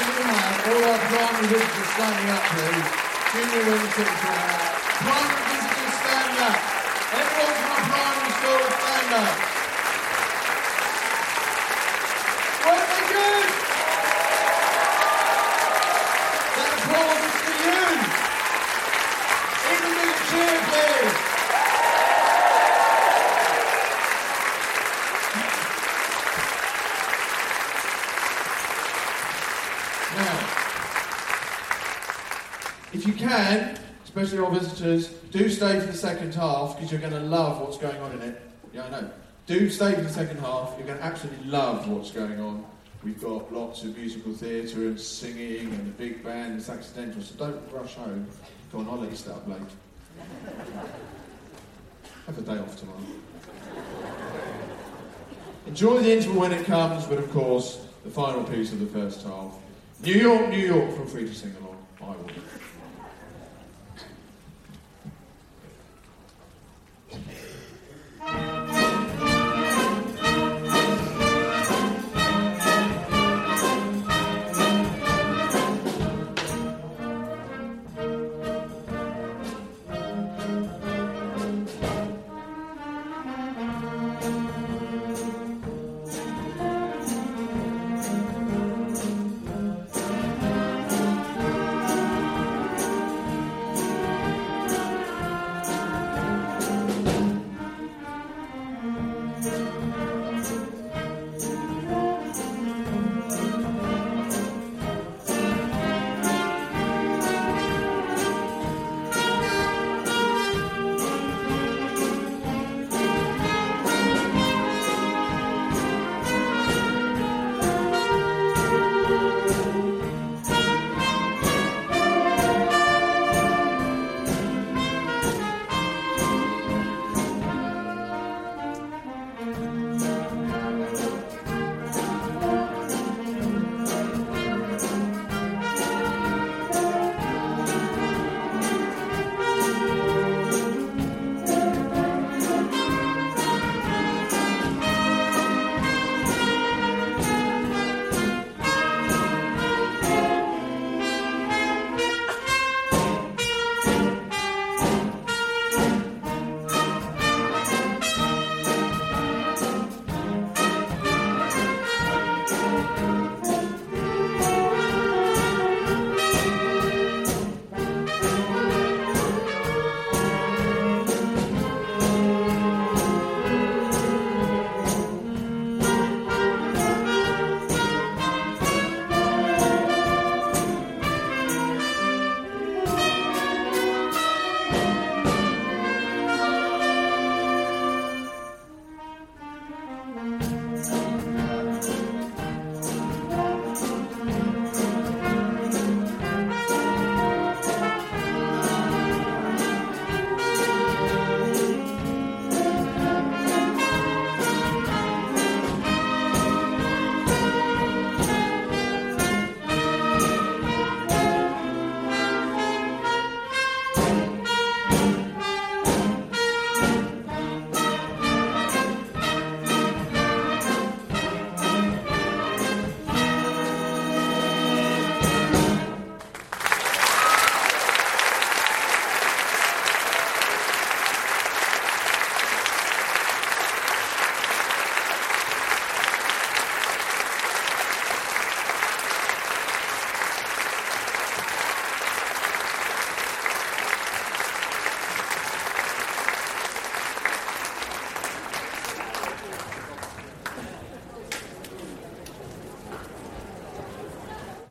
we have all our primary visitors standing up, please. Junior wing teacher. Primary visitors stand up. Everyone from our primary school stand up. Weren't they good? That applause is for you. Even bigger cheer, please. Now, if you can, especially our visitors, do stay for the second half because you're going to love what's going on in it. Yeah, I know. Do stay for the second half. You're going to absolutely love what's going on. We've got lots of musical theatre and singing and the big band and accidental, so don't rush home. Go on, I'll let you stay up late. Have a day off tomorrow. Enjoy the interval when it comes, but of course, the final piece of the first half. New York, New York, feel free to sing along. I will.